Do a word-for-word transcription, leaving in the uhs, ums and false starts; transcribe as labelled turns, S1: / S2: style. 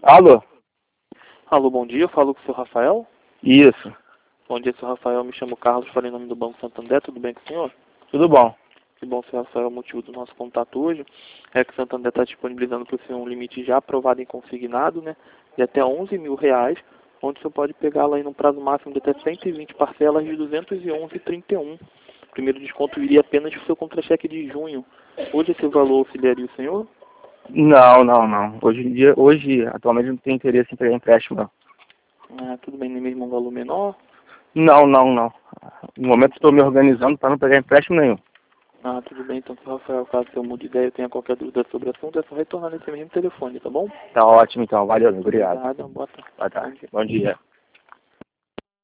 S1: Alô?
S2: Alô, bom dia, eu falo com o senhor Rafael.
S1: Isso.
S2: Bom dia, senhor Rafael, me chamo Carlos, falei em nome do Banco Santander, tudo bem com o senhor?
S1: Tudo bom.
S2: Que bom, senhor Rafael, o motivo do nosso contato hoje é que o Santander está disponibilizando para o senhor um limite já aprovado em consignado, né, de até onze mil reais, onde o senhor pode pegá-la aí num prazo máximo de até cento e vinte parcelas de duzentos e onze reais e trinta e um centavos. O primeiro desconto iria apenas para o seu contra-cheque de junho. Hoje esse valor auxiliaria o senhor?
S1: Não, não, não. Hoje em dia, hoje, atualmente, não tenho interesse em pegar empréstimo, não.
S2: Ah, tudo bem, nem mesmo um valor menor?
S1: Não, não, não. No momento estou me organizando para não pegar empréstimo nenhum.
S2: Ah, tudo bem, então, senhor Rafael, caso eu mude de ideia e tenha qualquer dúvida sobre o assunto, é só retornar nesse mesmo telefone, tá bom?
S1: Tá ótimo, então. Valeu, obrigado.
S2: Nada, boa tarde.
S1: Boa
S2: Bom
S1: tarde.
S2: dia.
S1: Bom dia.